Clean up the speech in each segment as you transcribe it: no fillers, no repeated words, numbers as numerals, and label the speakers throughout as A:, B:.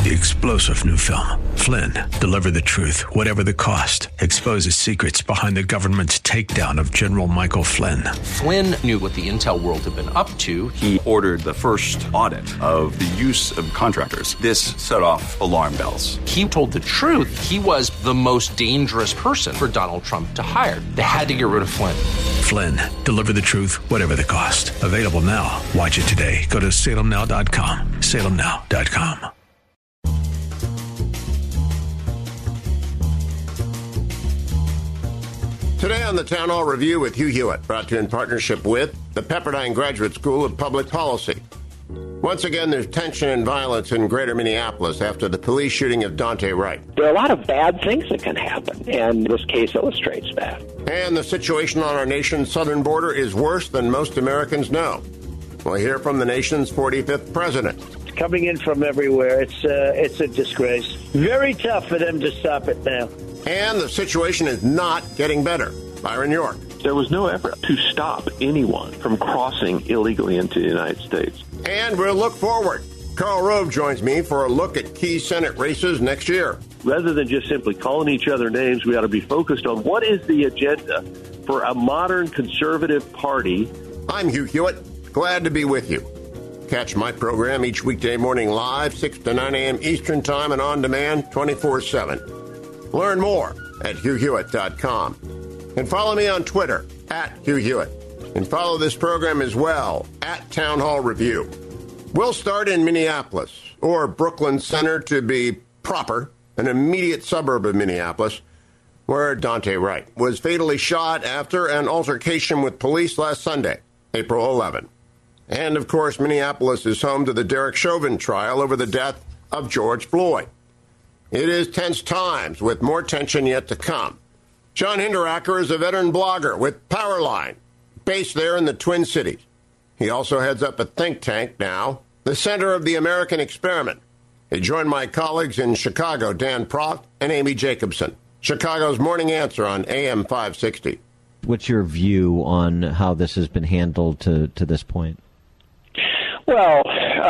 A: The explosive new film, Flynn, deliver the truth, whatever the cost, exposes secrets behind the government's takedown of General Michael Flynn.
B: Flynn knew what the intel world had been up to.
C: He ordered the first audit of the use of contractors. This set off alarm bells.
B: He told the truth. He was the most dangerous person for Donald Trump to hire. They had to get rid of Flynn.
A: Flynn, deliver the truth, whatever the cost. Available now. Watch it today. Go to salemnow.com. salemnow.com.
D: Today on the Town Hall Review with Hugh Hewitt, brought to you in partnership with the Pepperdine Graduate School of Public Policy. Once again, there's tension and violence in greater Minneapolis after the police shooting of Daunte Wright.
E: There are a lot of bad things that can happen, and this case illustrates that.
D: And the situation on our nation's southern border is worse than most Americans know. We'll hear from the nation's 45th president.
F: It's coming in from everywhere. It's a disgrace. Very tough for them to stop it now.
D: And the situation is not getting better. Byron York.
G: There was no effort to stop anyone from crossing illegally into the United States.
D: And we'll look forward. Karl Rove joins me for a look at key Senate races next year.
G: Rather than just simply calling each other names, we ought to be focused on what is the agenda for a modern conservative party.
D: I'm Hugh Hewitt. Glad to be with you. Catch my program each weekday morning live, 6 to 9 a.m. Eastern Time and on demand 24/7. Learn more at HughHewitt.com. And follow me on Twitter, @Hugh Hewitt. And follow this program as well, @Town Hall Review. We'll start in Minneapolis, or Brooklyn Center to be proper, an immediate suburb of Minneapolis, where Daunte Wright was fatally shot after an altercation with police last Sunday, April 11. And, of course, Minneapolis is home to the Derek Chauvin trial over the death of George Floyd. It is tense times, with more tension yet to come. John Hinderaker is a veteran blogger with Powerline, based there in the Twin Cities. He also heads up a think tank now, the Center of the American Experiment. He joined my colleagues in Chicago, Dan Proft and Amy Jacobson. Chicago's Morning Answer on AM 560.
H: What's your view on how this has been handled to this point?
E: Well,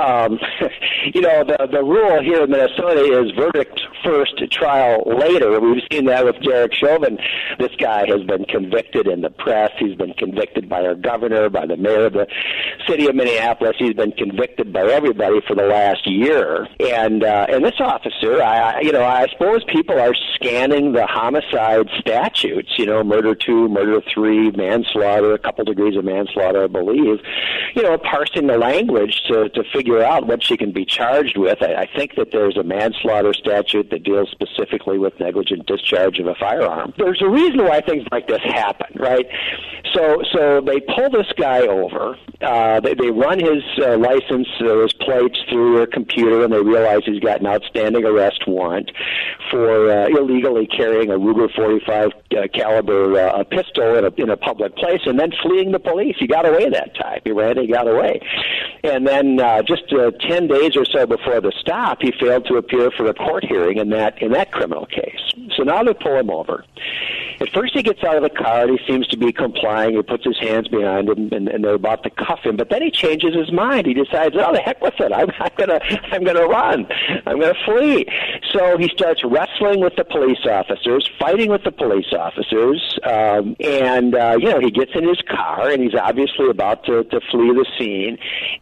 E: the rule here in Minnesota is verdict first, trial later. We've seen that with Derek Chauvin. This guy has been convicted in the press. He's been convicted by our governor, by the mayor of the city of Minneapolis. He's been convicted by everybody for the last year. And this officer, I suppose people are scanning the homicide statutes, murder 2, murder 3, manslaughter, a couple degrees of manslaughter, I believe, parsing the language to figure out what she can be charged with. I think that there's a manslaughter statute that deals specifically with negligent discharge of a firearm. There's a reason why things like this happen, right? So they pull this guy over. They run his license, his plates through their computer, and they realize he's got an outstanding arrest warrant for illegally carrying a Ruger .45 caliber pistol in a public place, and then fleeing the police. He got away that time. He got away. And then just 10 days or so before the stop, he failed to appear for a court hearing in that criminal case. So now they pull him over. At first he gets out of the car and he seems to be complying. He puts his hands behind him and they're about to cuff him. But then he changes his mind. He decides, oh, the heck with it. I'm gonna run. I'm gonna flee. So he starts wrestling with the police officers, fighting with the police officers, he gets in his car and he's obviously about to flee the scene.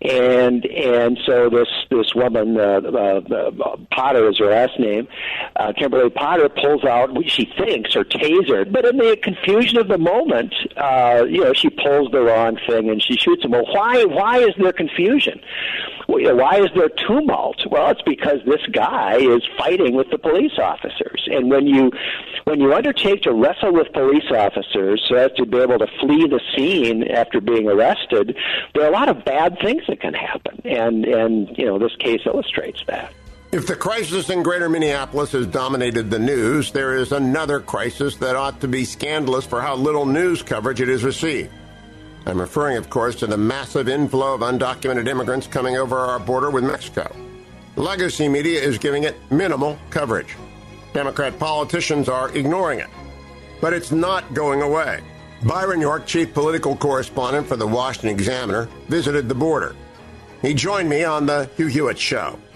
E: And so this woman, Potter is her last name, Kimberly Potter, pulls out what she thinks her taser. But in the confusion of the moment, she pulls the wrong thing and she shoots him. Well, why is there confusion? Why is there tumult? Well, it's because this guy is fighting with the police officers. And when you undertake to wrestle with police officers so as to be able to flee the scene after being arrested, there are a lot of bad things that can happen. And this case illustrates that.
D: If the crisis in greater Minneapolis has dominated the news, there is another crisis that ought to be scandalous for how little news coverage it has received. I'm referring, of course, to the massive inflow of undocumented immigrants coming over our border with Mexico. Legacy media is giving it minimal coverage. Democrat politicians are ignoring it. But it's not going away. Byron York, chief political correspondent for the Washington Examiner, visited the border. He joined me on the Hugh Hewitt Show.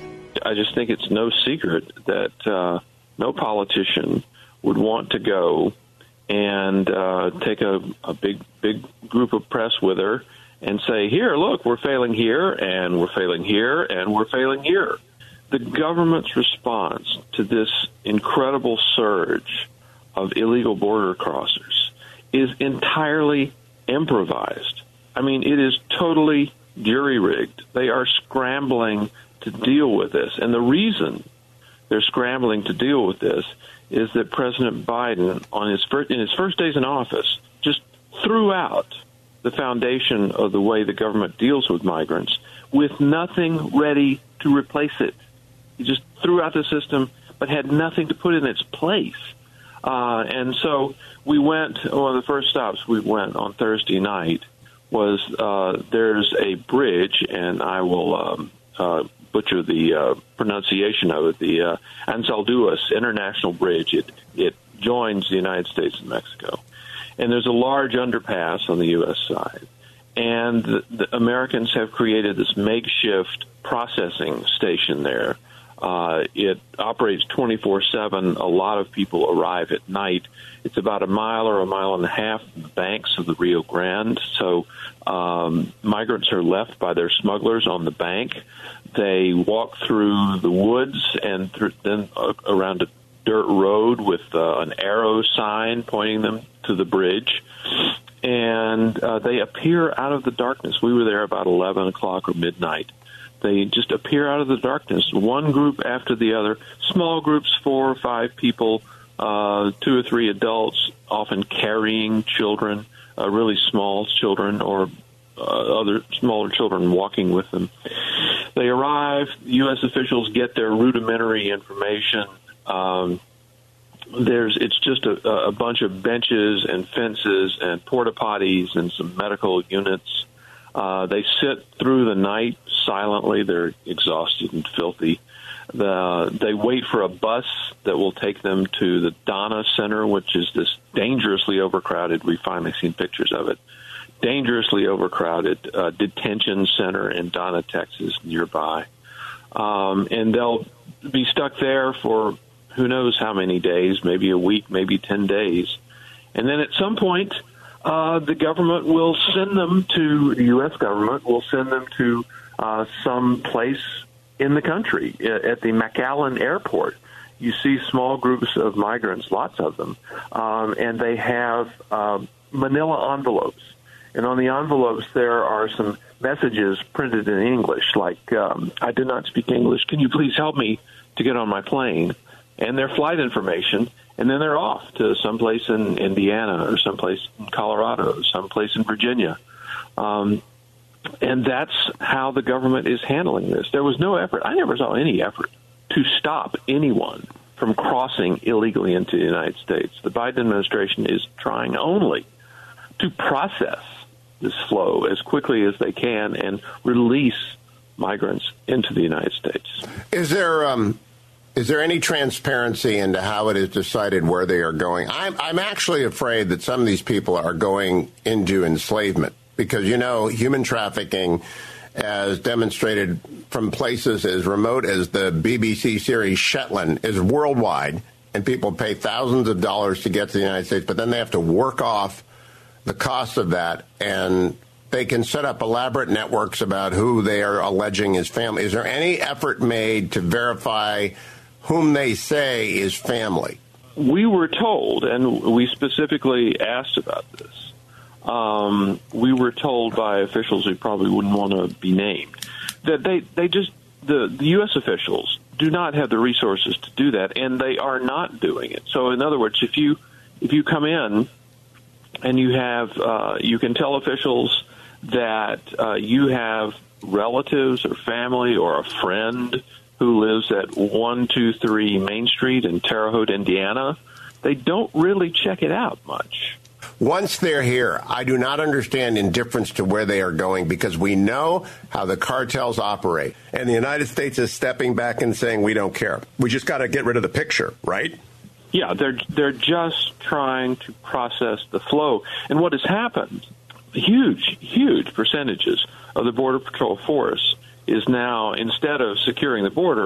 I: I just think it's no secret that no politician would want to go and take a big group of press with her and say, here, look, we're failing here, and we're failing here, and we're failing here. The government's response to this incredible surge of illegal border crossers is entirely improvised. I mean, it is totally jury-rigged. They are scrambling to deal with this. And the reason they're scrambling to deal with this is that President Biden, in his first days in office, just threw out the foundation of the way the government deals with migrants with nothing ready to replace it. He just threw out the system but had nothing to put in its place. And so we went, one of the first stops we went on Thursday night was there's a bridge, and I will butcher the pronunciation of it, the Anzalduas International Bridge. It joins the United States and Mexico. And there's a large underpass on the U.S. side. And the Americans have created this makeshift processing station there. It operates 24/7. A lot of people arrive at night. It's about a mile or a mile and a half from the banks of the Rio Grande. So migrants are left by their smugglers on the bank. They walk through the woods and then around a dirt road with an arrow sign pointing them to the bridge. And they appear out of the darkness. We were there about 11 o'clock or midnight. They just appear out of the darkness, one group after the other, small groups, 4 or 5 people, 2 or 3 adults, often carrying children, really small children or other smaller children walking with them. They arrive, U.S. officials get their rudimentary information. It's just a bunch of benches and fences and porta potties and some medical units. They sit through the night silently. They're exhausted and filthy. They wait for a bus that will take them to the Donna Center, which is this dangerously overcrowded. We've finally seen pictures of it. Dangerously overcrowded detention center in Donna, Texas, nearby. And they'll be stuck there for who knows how many days, maybe a week, maybe 10 days. And then at some point, the government will send them to, the U.S. government will send them to some place in the country. At the McAllen Airport, you see small groups of migrants, lots of them, and they have manila envelopes. And on the envelopes, there are some messages printed in English, like, I do not speak English. Can you please help me to get on my plane? And their flight information, and then they're off to someplace in Indiana or someplace in Colorado, someplace in Virginia. And that's how the government is handling this. There was no effort. I never saw any effort to stop anyone from crossing illegally into the United States. The Biden administration is trying only to process this flow as quickly as they can and release migrants into the United States.
D: Is there any transparency into how it is decided where they are going? I'm actually afraid that some of these people are going into enslavement because, you know, human trafficking, as demonstrated from places as remote as the BBC series Shetland, is worldwide, and people pay thousands of dollars to get to the United States, but then they have to work off the cost of that, and they can set up elaborate networks about who they are alleging is family. Is there any effort made to verify whom they say is family?
I: We were told, and we specifically asked about this, we were told by officials who probably wouldn't want to be named, that the U.S. officials do not have the resources to do that, and they are not doing it. So, in other words, if you come in and you have, you can tell officials that you have relatives or family or a friend who lives at 123 Main Street in Terre Haute, Indiana, they don't really check it out much.
D: Once they're here, I do not understand indifference to where they are going because we know how the cartels operate. And the United States is stepping back and saying, we don't care. We just got to get rid of the picture, right?
I: Yeah, they're just trying to process the flow. And what has happened, huge percentages of the Border Patrol force is now, instead of securing the border,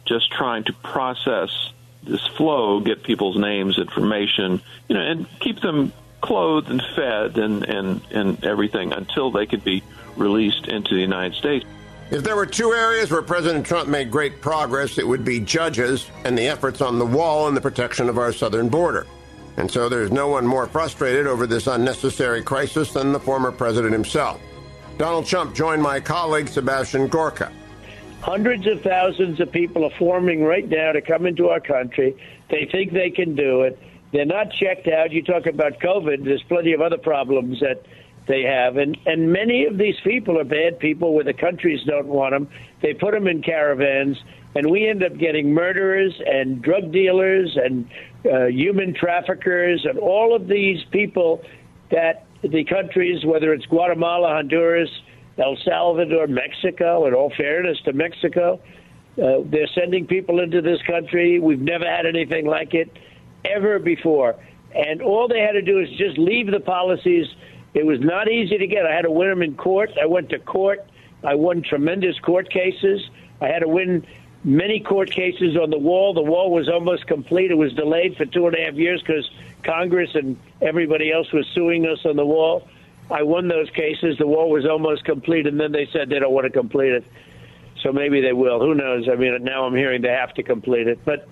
I: just trying to process this flow, get people's names, information, and keep them clothed and fed and everything until they could be released into the United States.
D: If there were two areas where President Trump made great progress, it would be judges and the efforts on the wall and the protection of our southern border. And so there's no one more frustrated over this unnecessary crisis than the former president himself. Donald Trump joined my colleague, Sebastian Gorka.
F: Hundreds of thousands of people are forming right now to come into our country. They think they can do it. They're not checked out. You talk about COVID. There's plenty of other problems that they have. And many of these people are bad people where the countries don't want them. They put them in caravans, and we end up getting murderers and drug dealers and human traffickers and all of these people that the countries, whether it's Guatemala, Honduras, El Salvador, Mexico, in all fairness to Mexico, they're sending people into this country. We've never had anything like it ever before. And all they had to do is just leave the policies. It was not easy to get. I had to win them in court. I went to court. I won tremendous court cases. I had to win many court cases on the wall. The wall was almost complete. It was delayed for 2.5 years because Congress and everybody else was suing us on the wall. I won those cases. The wall was almost complete, and then they said they don't want to complete it. So maybe they will. Who knows? I mean, now I'm hearing they have to complete it. But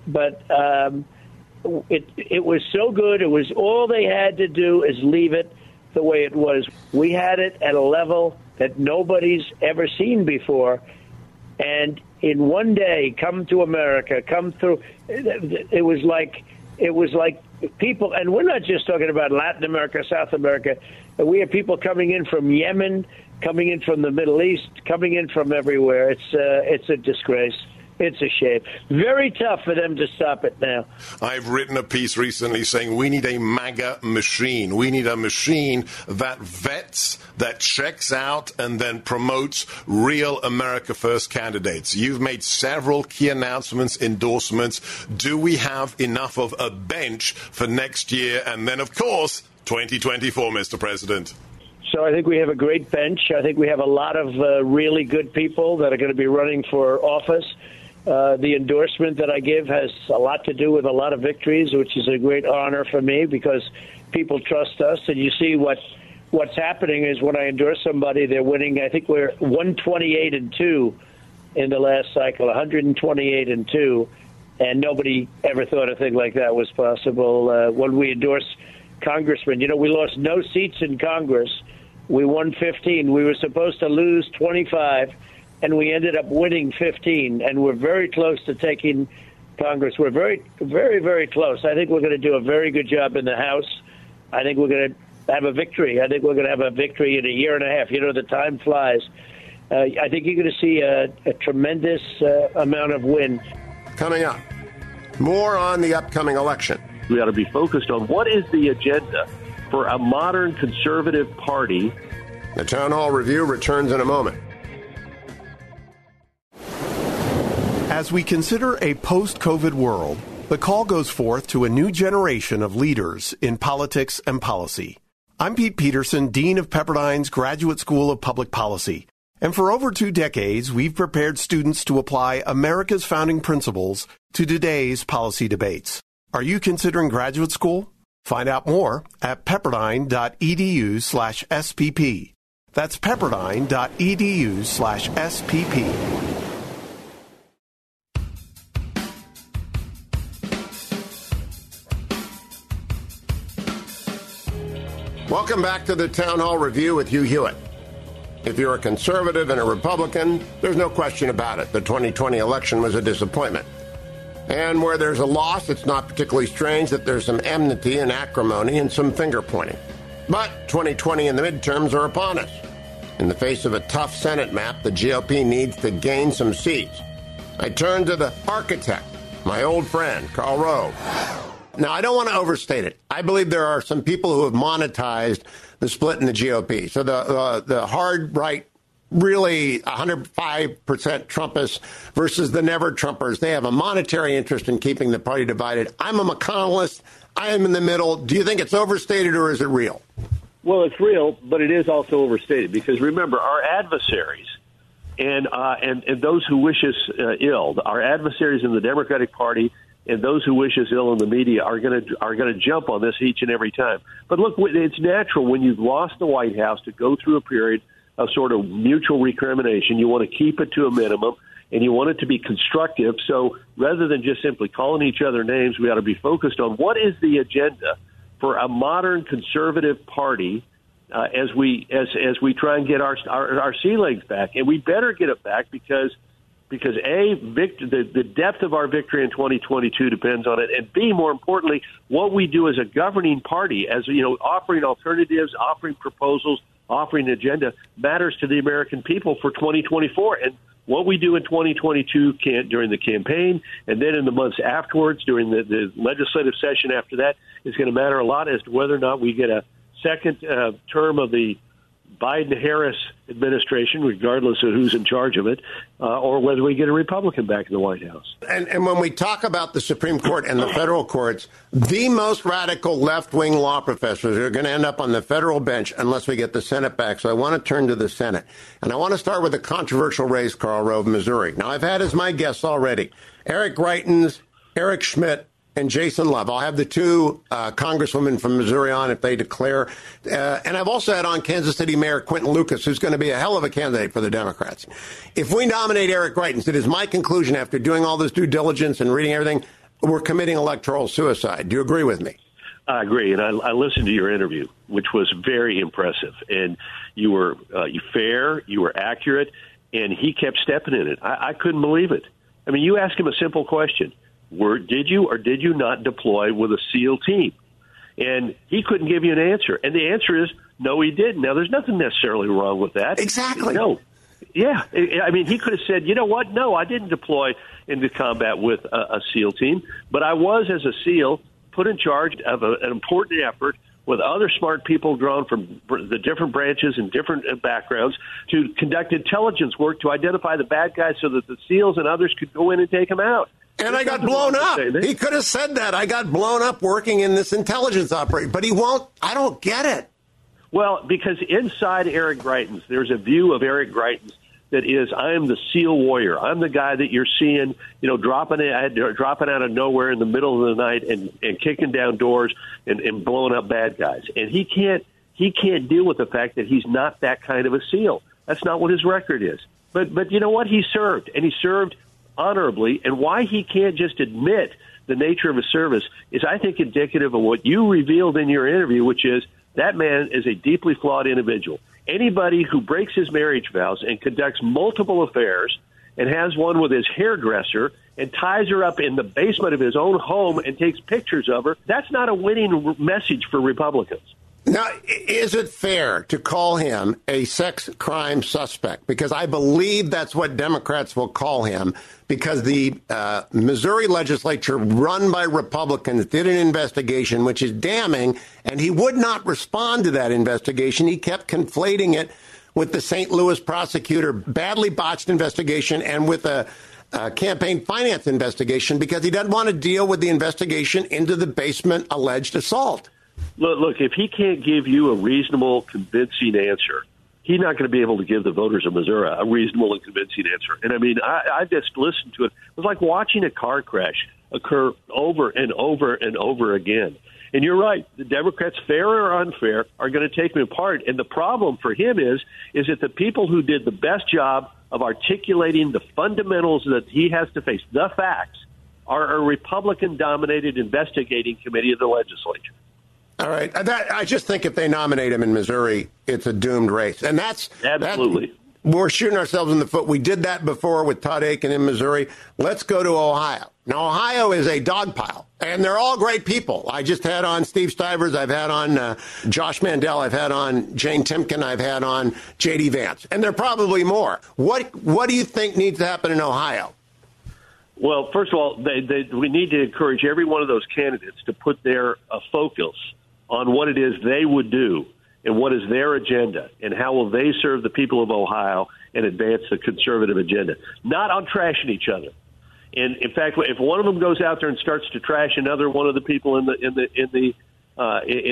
F: it was so good. It was all they had to do is leave it the way it was. We had it at a level that nobody's ever seen before. And in one day, come to America, come through. It was like people, and we're not just talking about Latin America, South America. We have people coming in from Yemen, coming in from the Middle East, coming in from everywhere. It's a disgrace. It's a shame. Very tough for them to stop it now.
J: I've written a piece recently saying we need a MAGA machine. We need a machine that vets, that checks out, and then promotes real America First candidates. You've made several key announcements, endorsements. Do we have enough of a bench for next year? And then, of course, 2024, Mr. President.
F: So I think we have a great bench. I think we have a lot of really good people that are going to be running for office. The endorsement that I give has a lot to do with a lot of victories, which is a great honor for me because people trust us. And you see what's happening is when I endorse somebody, they're winning. I think we're 128-2 in the last cycle, 128-2. And nobody ever thought a thing like that was possible. When we endorse congressmen, we lost no seats in Congress. We won 15. We were supposed to lose 25. And we ended up winning 15, and we're very close to taking Congress. We're very, very, very close. I think we're going to do a very good job in the House. I think we're going to have a victory. I think we're going to have a victory in a year and a half. The time flies. I think you're going to see a tremendous amount of win.
D: Coming up, more on the upcoming election.
G: We ought to be focused on what is the agenda for a modern conservative party.
D: The Town Hall Review returns in a moment.
K: As we consider a post-COVID world, the call goes forth to a new generation of leaders in politics and policy. I'm Pete Peterson, Dean of Pepperdine's Graduate School of Public Policy. And for over 2 decades, we've prepared students to apply America's founding principles to today's policy debates. Are you considering graduate school? Find out more at pepperdine.edu/SPP. That's pepperdine.edu/SPP.
D: Welcome back to the Town Hall Review with Hugh Hewitt. If you're a conservative and a Republican, there's no question about it. The 2020 election was a disappointment. And where there's a loss, it's not particularly strange that there's some enmity and acrimony and some finger-pointing. But 2020 and the midterms are upon us. In the face of a tough Senate map, the GOP needs to gain some seats. I turn to the architect, my old friend, Karl Rove. Now, I don't want to overstate it. I believe there are some people who have monetized the split in the GOP. So the hard right, really 105% Trumpists versus the never Trumpers. They have a monetary interest in keeping the party divided. I'm a McConnellist. I am in the middle. Do you think it's overstated or is it real?
G: Well, it's real, but it is also overstated because remember, our adversaries and those who wish us ill. Our adversaries in the Democratic Party and those who wish us ill in the media are going to jump on this each and every time. But look, it's natural when you've lost the White House to go through a period of sort of mutual recrimination. You want to keep it to a minimum, and you want it to be constructive. So rather than just simply calling each other names, we ought to be focused on what is the agenda for a modern conservative party as we try and get our sea legs back. And we better get it back because the depth of our victory in 2022 depends on it, and B, more importantly, what we do as a governing party, as offering alternatives, offering proposals, offering an agenda matters to the American people for 2024. And what we do in 2022 during the campaign and then in the months afterwards, during the legislative session after that, is going to matter a lot as to whether or not we get a second term of the Biden-Harris administration, regardless of who's in charge of it, or whether we get a Republican back in the White House.
D: And when we talk about the Supreme Court and the federal courts, the most radical left-wing law professors are going to end up on the federal bench unless we get the Senate back. So I want to turn to the Senate. And I want to start with a controversial race, Karl Rove, Missouri. Now, I've had as my guests already Eric Greitens, Eric Schmitt, and Jason Love. I'll have the two congresswomen from Missouri on if they declare. And I've also had on Kansas City Mayor Quinton Lucas, who's going to be a hell of a candidate for the Democrats. If we nominate Eric Greitens, it is my conclusion after doing all this due diligence and reading everything, we're committing electoral suicide. Do you agree with me?
G: I agree. And I listened to your interview, which was very impressive. And you were fair, you were accurate, and he kept stepping in it. I couldn't believe it. I mean, you ask him a simple question. Did you or did you not deploy with a SEAL team? And he couldn't give you an answer. And the answer is, no, he didn't. Now, there's nothing necessarily wrong with that.
D: Exactly.
G: No. Yeah. I mean, he could have said, you know what? No, I didn't deploy into combat with a SEAL team, but I was, as a SEAL, put in charge of an important effort with other smart people drawn from the different branches and different backgrounds to conduct intelligence work to identify the bad guys so that the SEALs and others could go in and take them out.
D: And I got blown up. He could have said that. I got blown up working in this intelligence operation, but he won't. I don't get it.
G: Well, because inside Eric Greitens, there's a view of Eric Greitens that is, I am the SEAL warrior. I'm the guy that you're seeing, dropping out of nowhere in the middle of the night and kicking down doors and blowing up bad guys. And he can't deal with the fact that he's not that kind of a SEAL. That's not what his record is. But you know what? He served, and he served honorably, and why he can't just admit the nature of his service is, I think, indicative of what you revealed in your interview, which is that man is a deeply flawed individual. Anybody who breaks his marriage vows and conducts multiple affairs and has one with his hairdresser and ties her up in the basement of his own home and takes pictures of her, that's not a winning message for Republicans.
D: Now, is it fair to call him a sex crime suspect? Because I believe that's what Democrats will call him, because the Missouri legislature, run by Republicans, did an investigation which is damning, and he would not respond to that investigation. He kept conflating it with the St. Louis prosecutor badly botched investigation and with a campaign finance investigation, because he doesn't want to deal with the investigation into the basement alleged assault.
G: Look, if he can't give you a reasonable, convincing answer, he's not going to be able to give the voters of Missouri a reasonable and convincing answer. And I mean, I just listened to it. It was like watching a car crash occur over and over and over again. And you're right. The Democrats, fair or unfair, are going to take him apart. And the problem for him is that the people who did the best job of articulating the fundamentals that he has to face, the facts, are a Republican-dominated investigating committee of the legislature.
D: All right. I just think if they nominate him in Missouri, it's a doomed race. And that's
G: absolutely.
D: We're shooting ourselves in the foot. We did that before with Todd Akin in Missouri. Let's go to Ohio. Now, Ohio is a dog pile, and they're all great people. I just had on Steve Stivers. I've had on Josh Mandel. I've had on Jane Timken. I've had on J.D. Vance. And there are probably more. What do you think needs to happen in Ohio?
G: Well, first of all, we need to encourage every one of those candidates to put their focus on what it is they would do and what is their agenda and how will they serve the people of Ohio and advance the conservative agenda, not on trashing each other. And in fact, if one of them goes out there and starts to trash another one of the people in the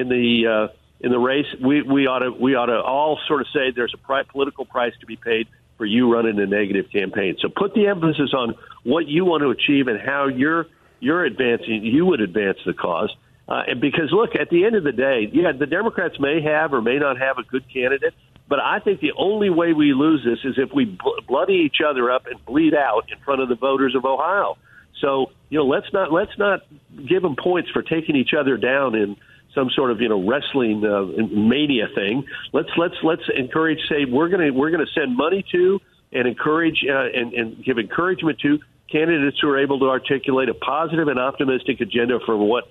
G: race, we ought to all sort of say there's a political price to be paid for you running a negative campaign. So put the emphasis on what you want to achieve and how you would advance the cause. And because, look, at the end of the day, the Democrats may have or may not have a good candidate, but I think the only way we lose this is if we bloody each other up and bleed out in front of the voters of Ohio. So, let's not give them points for taking each other down in some sort of wrestling mania thing. Let's encourage. Say we're going to send money to and encourage and give encouragement to candidates who are able to articulate a positive and optimistic agenda for what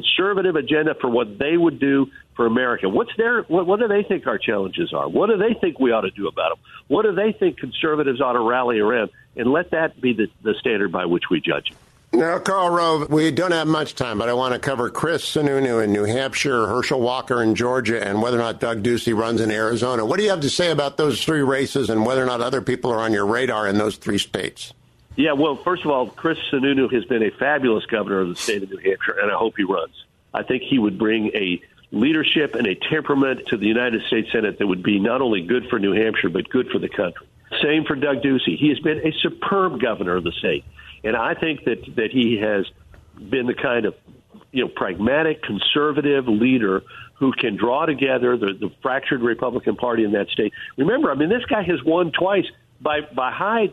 G: they would do for America. What do they think our challenges are? What do they think we ought to do about them? What do they think conservatives ought to rally around? And let that be the standard by which we judge it.
D: Now, Karl Rove, we don't have much time, but I want to cover Chris Sununu in New Hampshire, Herschel Walker in Georgia, and whether or not Doug Ducey runs in Arizona. What do you have to say about those three races and whether or not other people are on your radar in those three states?
G: Yeah, well, first of all, Chris Sununu has been a fabulous governor of the state of New Hampshire, and I hope he runs. I think he would bring a leadership and a temperament to the United States Senate that would be not only good for New Hampshire, but good for the country. Same for Doug Ducey. He has been a superb governor of the state. And I think that he has been the kind of pragmatic, conservative leader who can draw together the fractured Republican Party in that state. Remember, this guy has won twice by high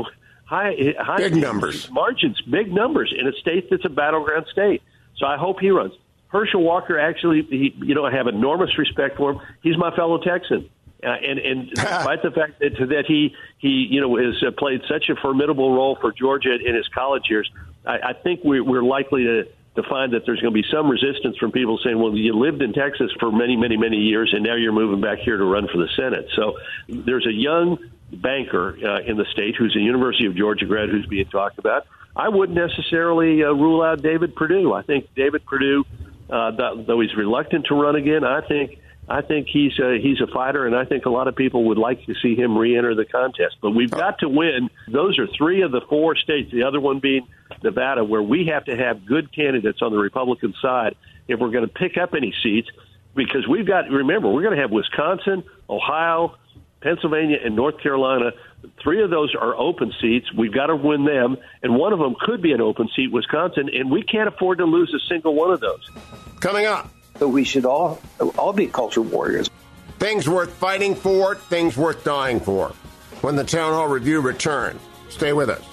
D: big numbers,
G: margins, big numbers in a state that's a battleground state. So I hope he runs. Herschel Walker, actually, I have enormous respect for him. He's my fellow Texan. And despite the fact that he has played such a formidable role for Georgia in his college years, I think we're likely to find that there's going to be some resistance from people saying, well, you lived in Texas for many, many, many years, and now you're moving back here to run for the Senate. So there's a young banker in the state who's a University of Georgia grad who's being talked about. I wouldn't necessarily rule out David Perdue. I think David Perdue, though he's reluctant to run again, I think he's a fighter, and I think a lot of people would like to see him re-enter the contest. But we've got to win. Those are three of the four states, the other one being Nevada, where we have to have good candidates on the Republican side if we're going to pick up any seats, because we're going to have Wisconsin, Ohio, Pennsylvania, and North Carolina. Three of those are open seats. We've got to win them, and one of them could be an open seat, Wisconsin, and we can't afford to lose a single one of those.
D: Coming up.
L: So we should all be culture warriors.
D: Things worth fighting for, things worth dying for. When the Town Hall Review returns, stay with us.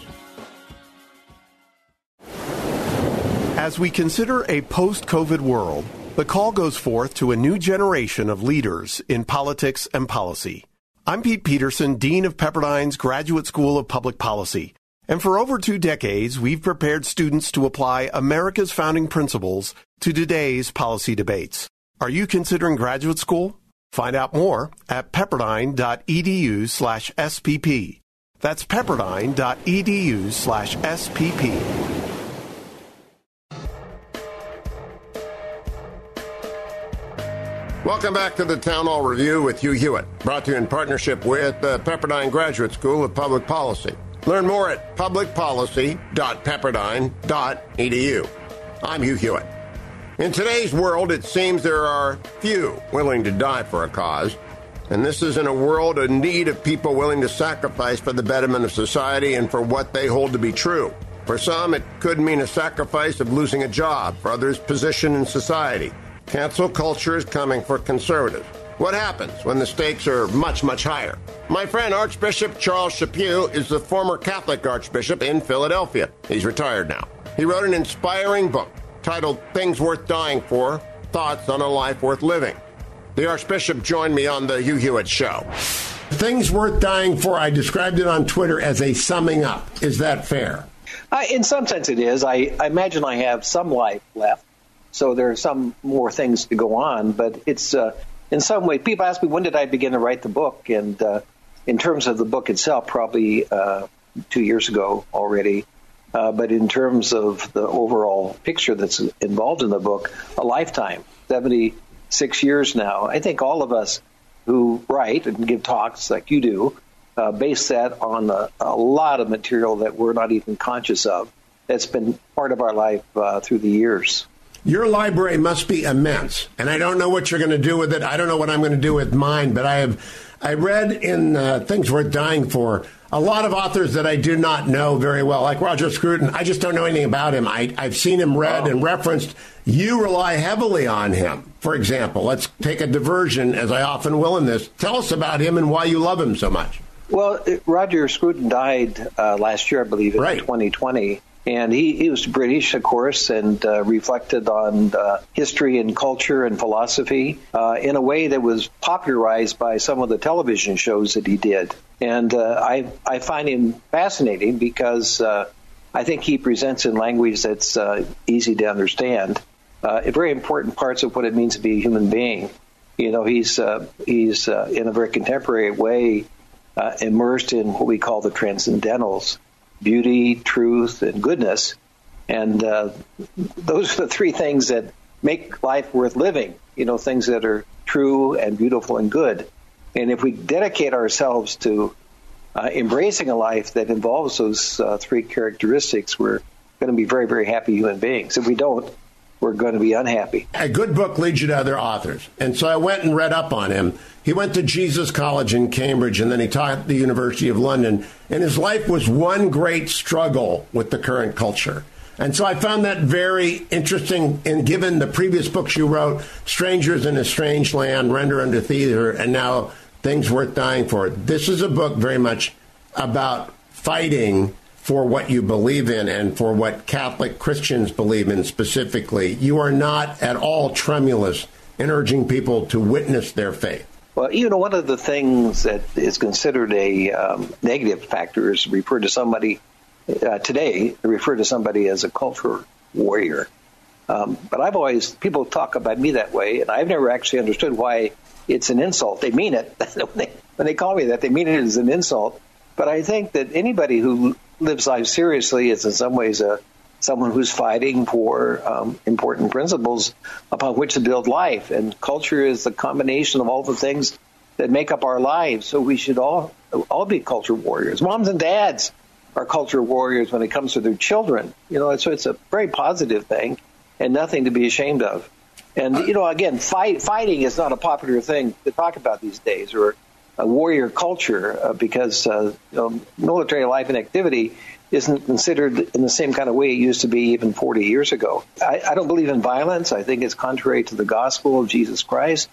K: As we consider a post-COVID world, the call goes forth to a new generation of leaders in politics and policy. I'm Pete Peterson, Dean of Pepperdine's Graduate School of Public Policy. And for over 2 decades, we've prepared students to apply America's founding principles to today's policy debates. Are you considering graduate school? Find out more at pepperdine.edu/SPP. That's pepperdine.edu/SPP.
D: Welcome back to the Town Hall Review with Hugh Hewitt, brought to you in partnership with the Pepperdine Graduate School of Public Policy. Learn more at publicpolicy.pepperdine.edu. I'm Hugh Hewitt. In today's world, it seems there are few willing to die for a cause, and this is in a world in need of people willing to sacrifice for the betterment of society and for what they hold to be true. For some, it could mean a sacrifice of losing a job, for others, position in society. Cancel culture is coming for conservatives. What happens when the stakes are much, much higher? My friend Archbishop Charles Chaput is the former Catholic Archbishop in Philadelphia. He's retired now. He wrote an inspiring book titled Things Worth Dying For, Thoughts on a Life Worth Living. The Archbishop joined me on the Hugh Hewitt Show. Things Worth Dying For, I described it on Twitter as a summing up. Is that fair?
L: In some sense it is. I imagine I have some life left, so there are some more things to go on, but it's... in some way, people ask me, when did I begin to write the book? And in terms of the book itself, probably 2 years ago already. But in terms of the overall picture that's involved in the book, a lifetime, 76 years now. I think all of us who write and give talks like you do base that on a lot of material that we're not even conscious of that's been part of our life through the years.
D: Your library must be immense, and I don't know what you're going to do with it. I don't know what I'm going to do with mine, but I have I read in Things Worth Dying For a lot of authors that I do not know very well, like Roger Scruton. I just don't know anything about him. I've seen him read and referenced. You rely heavily on him. For example, let's take a diversion, as I often will in this. Tell us about him and why you love him so much.
L: Well, Roger Scruton died last year, I believe, in 2020. And he was British, of course, and reflected on history and culture and philosophy in a way that was popularized by some of the television shows that he did. And I find him fascinating because I think he presents in language that's easy to understand very important parts of what it means to be a human being. You know, he's in a very contemporary way immersed in what we call the transcendentals. Beauty, truth, and goodness. And those are the three things that make life worth living, you know, things that are true and beautiful and good. And if we dedicate ourselves to embracing a life that involves those three characteristics, we're going to be very, very happy human beings. If we don't, we're going to be unhappy.
D: A good book leads you to other authors. And so I went and read up on him. He went to Jesus College in Cambridge, and then he taught at the University of London. And his life was one great struggle with the current culture. And so I found that very interesting, and given the previous books you wrote, Strangers in a Strange Land, Render Unto Theater, and now Things Worth Dying For. This is a book very much about fighting for what you believe in and for what Catholic Christians believe in specifically. You are not at all tremulous in urging people to witness their faith.
L: Well, you know, one of the things that is considered a negative factor is refer to somebody today, refer to somebody as a culture warrior. But people talk about me that way, and I've never actually understood why it's an insult. They mean it. When they call me that, they mean it as an insult. But I think that anybody who lives life seriously is in some ways someone who's fighting for important principles upon which to build life. And culture is the combination of all the things that make up our lives. So we should all be culture warriors. Moms and dads are culture warriors when it comes to their children. You know, so it's a very positive thing and nothing to be ashamed of. And, you know, again, fighting is not a popular thing to talk about these days, or a warrior culture, because military life and activity isn't considered in the same kind of way it used to be even 40 years ago. I don't believe in violence. I think it's contrary to the gospel of Jesus Christ,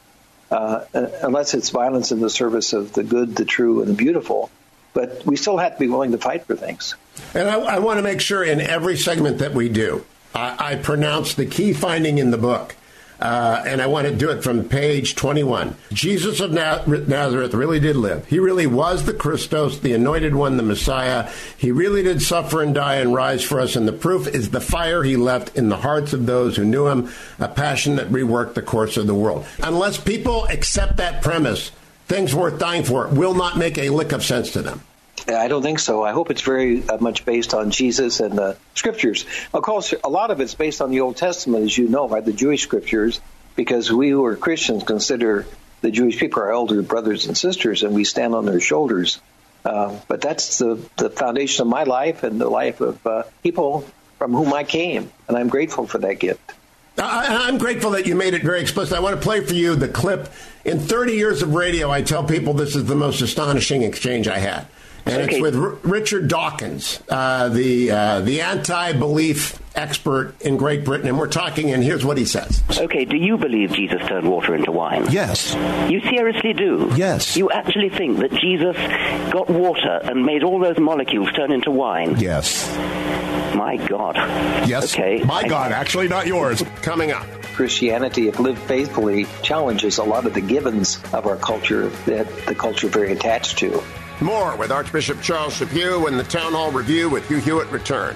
L: unless it's violence in the service of the good, the true, and the beautiful. But we still have to be willing to fight for things.
D: And I want to make sure in every segment that we do, I pronounce the key finding in the book. And I want to do it from page 21. Jesus of Nazareth really did live. He really was the Christos, the anointed one, the Messiah. He really did suffer and die and rise for us. And the proof is the fire he left in the hearts of those who knew him, a passion that reworked the course of the world. Unless people accept that premise, Things Worth Dying For will not make a lick of sense to them.
L: I don't think so. I hope it's very much based on Jesus and the Scriptures. Of course, a lot of it's based on the Old Testament, as you know, by the Jewish Scriptures, because we who are Christians consider the Jewish people our elder brothers and sisters, and we stand on their shoulders. But that's the foundation of my life and the life of people from whom I came, and I'm grateful for that gift.
D: I'm grateful that you made it very explicit. I want to play for you the clip. In 30 years of radio, I tell people this is the most astonishing exchange I had. And it's with Richard Dawkins, the anti-belief expert in Great Britain. And we're talking, and here's what he says.
M: Okay, do you believe Jesus turned water into wine?
N: Yes.
M: You seriously do?
N: Yes.
M: You actually think that Jesus got water and made all those molecules turn into wine?
N: Yes.
M: My God.
N: Yes.
M: Okay.
N: My God, actually not yours.
D: Coming up.
L: Christianity, if lived faithfully, challenges a lot of the givens of our culture that the culture is very attached to.
D: More with Archbishop Charles Chaput when the Town Hall Review with Hugh Hewitt return.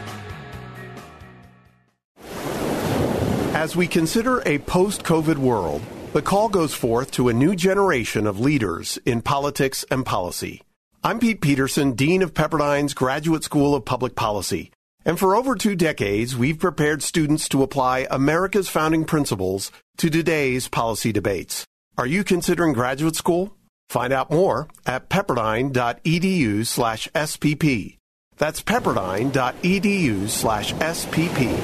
K: As we consider a post-COVID world, the call goes forth to a new generation of leaders in politics and policy. I'm Pete Peterson, Dean of Pepperdine's Graduate School of Public Policy. And for over 2 decades, we've prepared students to apply America's founding principles to today's policy debates. Are you considering graduate school? Find out more at pepperdine.edu/SPP. That's pepperdine.edu/SPP.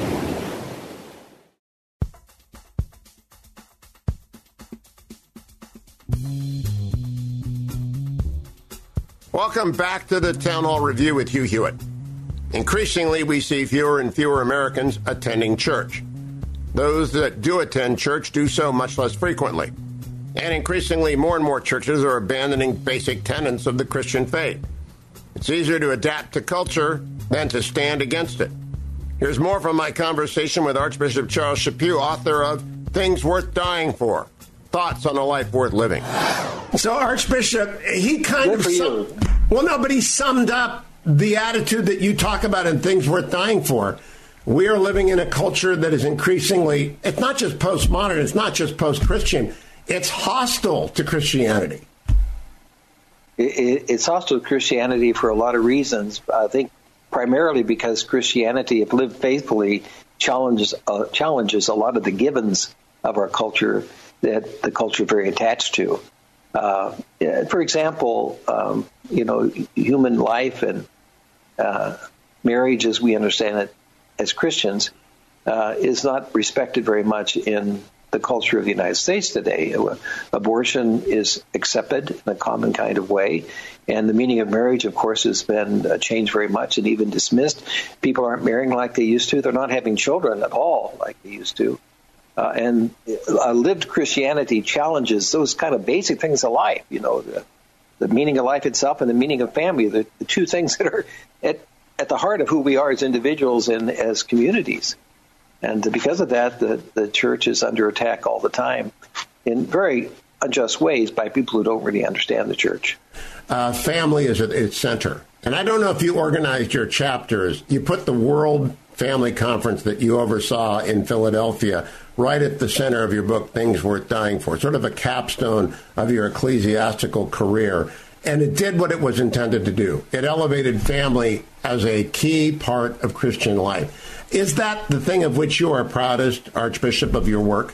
D: Welcome back to the Town Hall Review with Hugh Hewitt. Increasingly, we see fewer and fewer Americans attending church. Those that do attend church do so much less frequently. And increasingly, more and more churches are abandoning basic tenets of the Christian faith. It's easier to adapt to culture than to stand against it. Here's more from my conversation with Archbishop Charles Chaput, author of Things Worth Dying For, Thoughts on a Life Worth Living.
K: So, Archbishop, he kind of he summed up the attitude that you talk about in Things Worth Dying For. We are living in a culture that is increasingly, it's not just postmodern, it's not just post-Christian, it's hostile to Christianity.
L: It's hostile to Christianity for a lot of reasons. I think primarily because Christianity, if lived faithfully, challenges a lot of the givens of our culture that the culture is very attached to. For example, human life and marriage, as we understand it as Christians, is not respected very much in the culture of the United States today. Abortion is accepted in a common kind of way, and the meaning of marriage, of course, has been changed very much and even dismissed. People aren't marrying like they used to. They're not having children at all like they used to. And lived Christianity challenges those kind of basic things of life, the meaning of life itself and the meaning of family, the two things that are at the heart of who we are as individuals and as communities. And because of that, the church is under attack all the time in very unjust ways by people who don't really understand the church.
D: Family is at its center. And I don't know if you organized your chapters. You put the World Family Conference that you oversaw in Philadelphia right at the center of your book, Things Worth Dying For, sort of a capstone of your ecclesiastical career. And it did what it was intended to do. It elevated family as a key part of Christian life. Is that the thing of which you are proudest, Archbishop, of your work?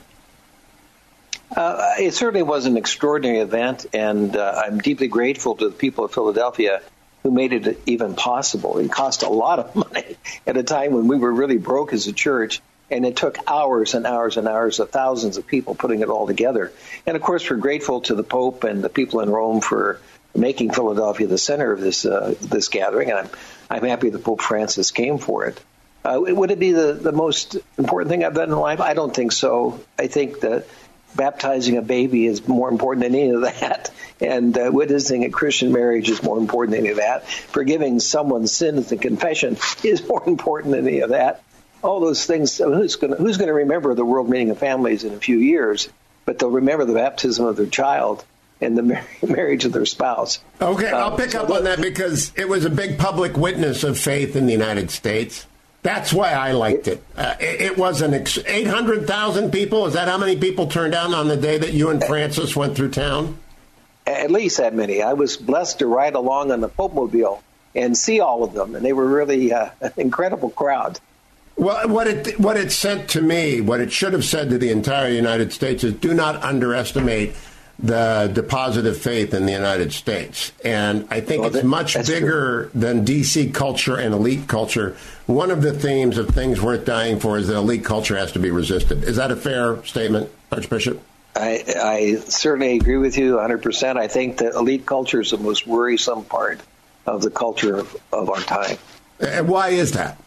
L: It certainly was an extraordinary event, and I'm deeply grateful to the people of Philadelphia who made it even possible. It cost a lot of money at a time when we were really broke as a church, and it took hours and hours and hours of thousands of people putting it all together. And, of course, we're grateful to the Pope and the people in Rome for making Philadelphia the center of this gathering, and I'm happy that Pope Francis came for it. Would it be the most important thing I've done in life? I don't think so. I think that baptizing a baby is more important than any of that, and witnessing a Christian marriage is more important than any of that. Forgiving someone's sins and confession is more important than any of that. All those things, who's going to remember the world meeting of families in a few years, but they'll remember the baptism of their child and the marriage of their spouse.
D: Okay, I'll pick up on that because it was a big public witness of faith in the United States. That's why I liked it. It was 800,000 people. Is that how many people turned out on the day that you and Francis went through town?
L: At least that many. I was blessed to ride along on the Pope-mobile and see all of them, and they were really an incredible crowd.
D: Well, what it said to me, what it should have said to the entire United States is do not underestimate the deposit of faith in the United States. And I think it's much bigger than D.C. culture and elite culture. One of the themes of Things Worth Dying For is that elite culture has to be resisted. Is that a fair statement, Archbishop?
L: I certainly agree with you 100%. I think that elite culture is the most worrisome part of the culture of our time.
D: And why is that?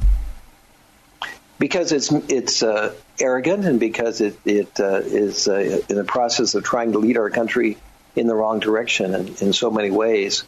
L: Because it's arrogant, and because it is in the process of trying to lead our country in the wrong direction in so many ways.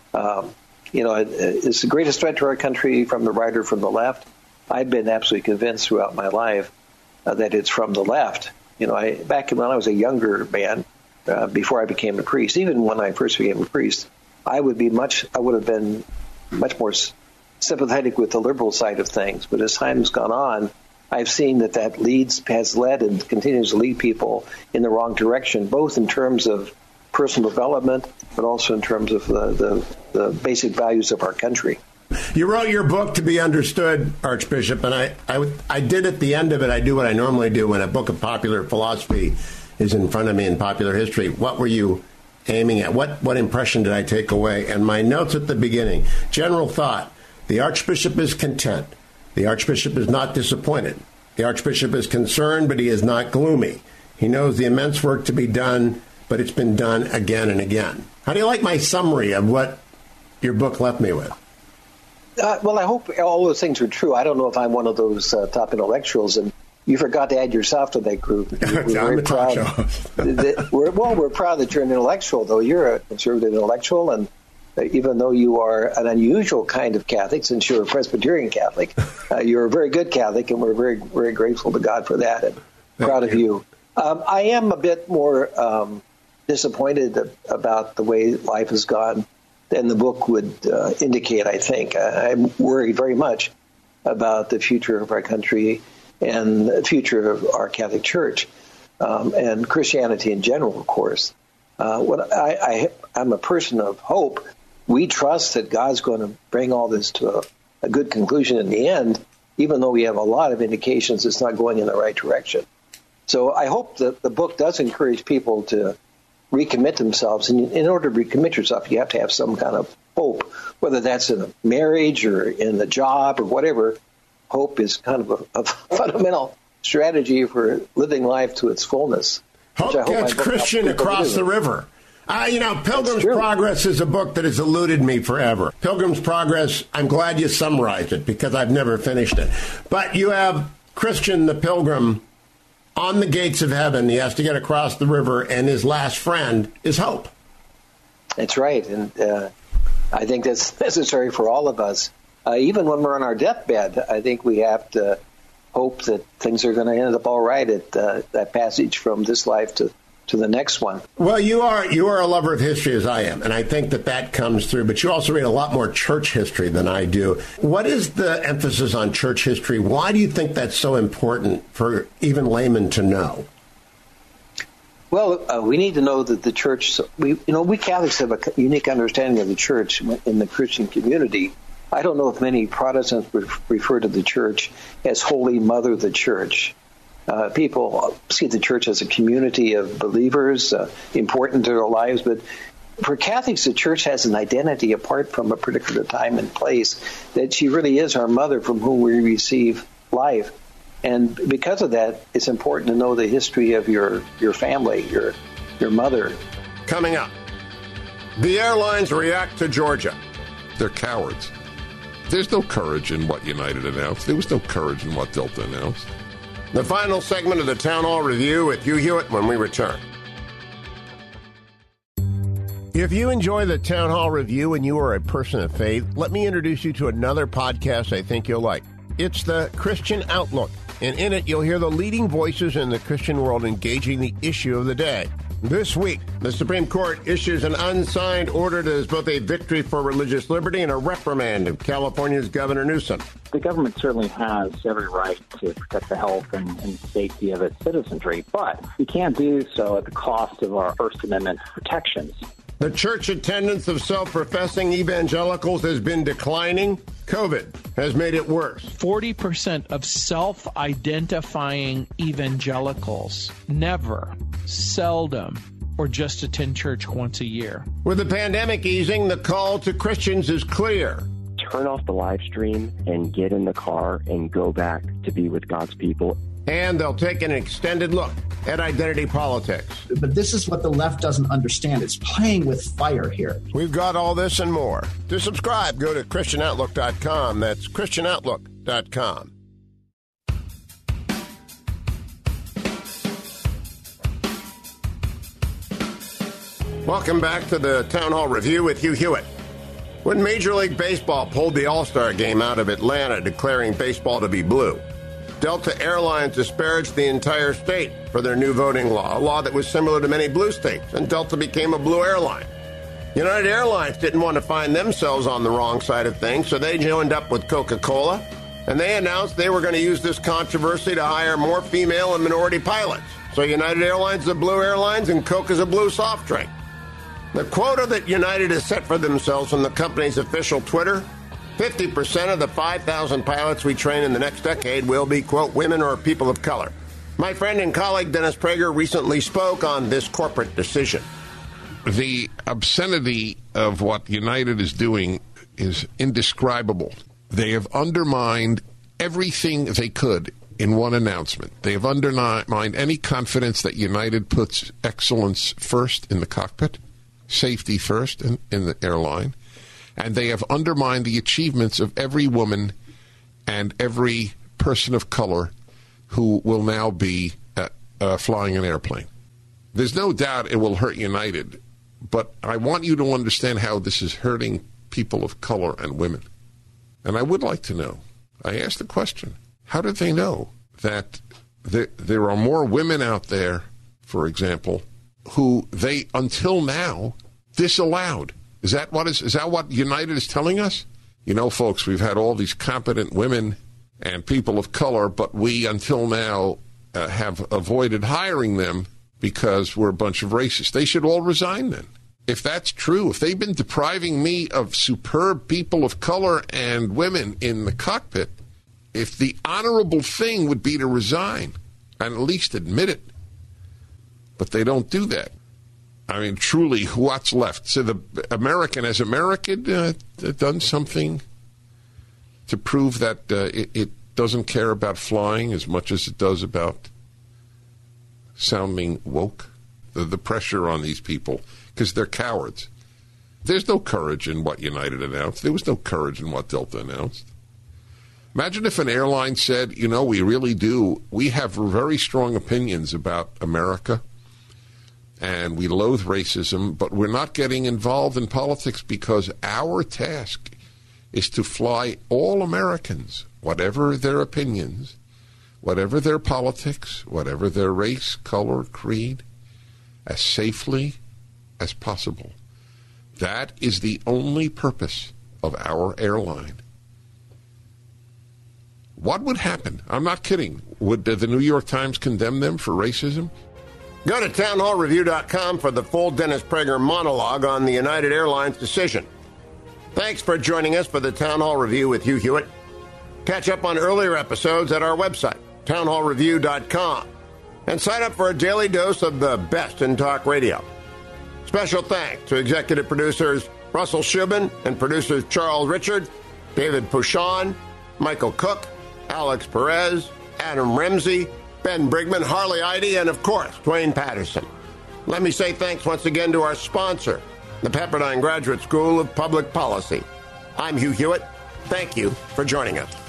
L: It's the greatest threat to our country from the right or from the left. I've been absolutely convinced throughout my life that it's from the left. Back when I was a younger man, before I became a priest, even when I first became a priest, I would have been much more sympathetic with the liberal side of things. But as time's gone on, I've seen that has led and continues to lead people in the wrong direction, both in terms of personal development, but also in terms of the basic values of our country.
D: You wrote your book to be understood, Archbishop, and I did at the end of it, I do what I normally do when a book of popular philosophy is in front of me in popular history. What were you aiming at? What impression did I take away? And my notes at the beginning, general thought, the Archbishop is content. The Archbishop is not disappointed. The Archbishop is concerned, but he is not gloomy. He knows the immense work to be done, but it's been done again and again. How do you like my summary of what your book left me with.
L: Well, I hope all those things are true. I don't know if I'm one of those top intellectuals, and you forgot to add yourself to that group. We're very proud. We're proud that you're an intellectual, though. You're a conservative intellectual, and even though you are an unusual kind of Catholic, since you're a Presbyterian Catholic, you're a very good Catholic, and we're very, very grateful to God for that, and proud of you. I am a bit more disappointed about the way life has gone than the book would indicate, I think. I'm worried very much about the future of our country and the future of our Catholic Church and Christianity in general, of course. I'm a person of hope. We trust that God's going to bring all this to a good conclusion in the end, even though we have a lot of indications it's not going in the right direction. So I hope that the book does encourage people to recommit themselves. And in order to recommit yourself, you have to have some kind of hope, whether that's in a marriage or in the job or whatever. Hope is kind of a fundamental strategy for living life to its fullness.
D: Hope gets Christian across the river. Pilgrim's Progress is a book that has eluded me forever. Pilgrim's Progress, I'm glad you summarized it because I've never finished it. But you have Christian the Pilgrim on the gates of heaven. He has to get across the river, and his last friend is hope.
L: That's right, and I think that's necessary for all of us. Even when we're on our deathbed, I think we have to hope that things are going to end up all right at that passage from this life to the next one.
D: Well, you are a lover of history as I am, and I think that comes through, but you also read a lot more church history than I do. What is the emphasis on church history? Why do you think that's so important for even laymen to know?
L: Well, we need to know that the church, we Catholics have a unique understanding of the church in the Christian community. I don't know if many Protestants refer to the church as Holy Mother the Church. People see the church as a community of believers, important to their lives, but for Catholics, the church has an identity apart from a particular time and place, that she really is our mother from whom we receive life. And because of that, it's important to know the history of your family, your mother.
D: Coming up, the airlines react to Georgia.
O: They're cowards. There's no courage in what United announced. There was no courage in what Delta announced.
D: The final segment of the Town Hall Review with Hugh Hewitt when we return. If you enjoy the Town Hall Review and you are a person of faith, let me introduce you to another podcast I think you'll like. It's the Christian Outlook, and in it you'll hear the leading voices in the Christian world engaging the issue of the day. This week, the Supreme Court issues an unsigned order that is both a victory for religious liberty and a reprimand of California's Governor Newsom.
P: The government certainly has every right to protect the health and safety of its citizenry, but we can't do so at the cost of our First Amendment protections.
D: The church attendance of self-professing evangelicals has been declining. COVID has made it worse.
Q: 40% of self-identifying evangelicals never, seldom, or just attend church once a year.
D: With the pandemic easing, the call to Christians is clear.
R: Turn off the live stream and get in the car and go back to be with God's people.
D: And they'll take an extended look at identity politics.
S: But this is what the left doesn't understand. It's playing with fire here.
D: We've got all this and more. To subscribe, go to ChristianOutlook.com. That's ChristianOutlook.com. Welcome back to the Town Hall Review with Hugh Hewitt. When Major League Baseball pulled the All-Star game out of Atlanta, declaring baseball to be blue, Delta Airlines disparaged the entire state for their new voting law, a law that was similar to many blue states, and Delta became a blue airline. United Airlines didn't want to find themselves on the wrong side of things, so they joined up with Coca-Cola, and they announced they were going to use this controversy to hire more female and minority pilots. So United Airlines is a blue airlines, and Coke is a blue soft drink. The quota that United has set for themselves on the company's official Twitter, 50% of the 5,000 pilots we train in the next decade will be, quote, women or people of color. My friend and colleague Dennis Prager recently spoke on this corporate decision.
O: The obscenity of what United is doing is indescribable. They have undermined everything they could in one announcement. They have undermined any confidence that United puts excellence first in the cockpit, safety first in the airline. And they have undermined the achievements of every woman and every person of color who will now be flying an airplane. There's no doubt it will hurt United, but I want you to understand how this is hurting people of color and women. And I would like to know, I asked the question, how did they know that there are more women out there, for example, who they, until now, disallowed? Is that what United is telling us? You know, folks, we've had all these competent women and people of color, but we, until now, have avoided hiring them because we're a bunch of racists. They should all resign then. If that's true, if they've been depriving me of superb people of color and women in the cockpit, if the honorable thing would be to resign and at least admit it, but they don't do that. I mean, truly, what's left? So has America done something to prove that it doesn't care about flying as much as it does about sounding woke? The pressure on these people, because they're cowards. There's no courage in what United announced. There was no courage in what Delta announced. Imagine if an airline said, you know, we have very strong opinions about America, and we loathe racism, but we're not getting involved in politics because our task is to fly all Americans, whatever their opinions, whatever their politics, whatever their race, color, creed, as safely as possible. That is the only purpose of our airline. What would happen? I'm not kidding. Would the New York Times condemn them for racism?
D: Go to townhallreview.com for the full Dennis Prager monologue on the United Airlines decision. Thanks for joining us for the Town Hall Review with Hugh Hewitt. Catch up on earlier episodes at our website, townhallreview.com, and sign up for a daily dose of the best in talk radio. Special thanks to executive producers Russell Shubin and producers Charles Richard, David Pouchon, Michael Cook, Alex Perez, Adam Ramsey, Ben Brigman, Harley Eide, and, of course, Dwayne Patterson. Let me say thanks once again to our sponsor, the Pepperdine Graduate School of Public Policy. I'm Hugh Hewitt. Thank you for joining us.